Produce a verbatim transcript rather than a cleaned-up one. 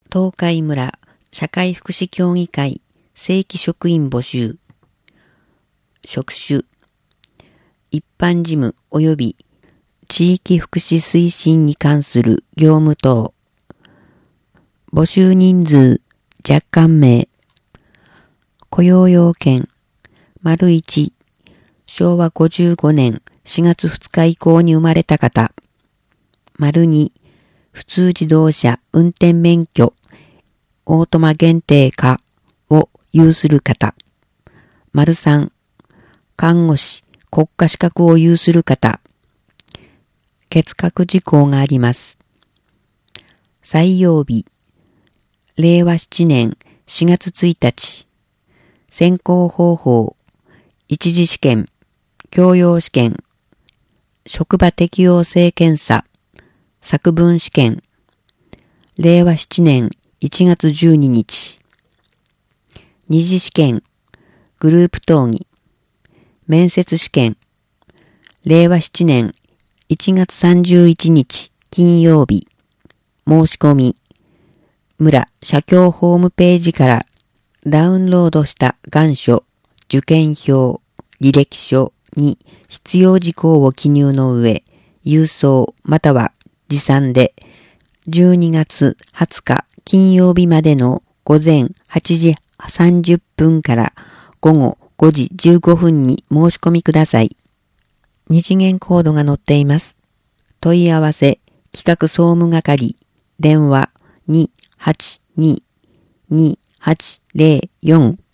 東海村社会福祉協議会正規職員募集。職種、一般事務及び地域福祉推進に関する業務等。募集人数、若干名。雇用要件、丸一、昭和ごじゅうごねんしがつふつか以降に生まれた方。丸二、普通自動車運転免許、オートマ限定可を有する方。丸三、看護師、国家資格を有する方。欠格事項があります。採用日、れいわなねんしがつついたち。選考方法、一次試験、教養試験、職場適応性検査、作文試験。れいわなねんいちがつじゅうににち。二次試験、グループ討議、面接試験。れいわなねんいちがつさんじゅういちにち金曜日。申し込み、村社協ホームページからダウンロードした願書、受験票、履歴書に必要事項を記入の上、郵送または持参でじゅうにがつはつか金曜日までの午前はちじさんじゅっぷんから午後ごじじゅうごふんに申し込みください。二次元コードが載っています。問い合わせ企画総務係電話 にはちに にはちぜろよん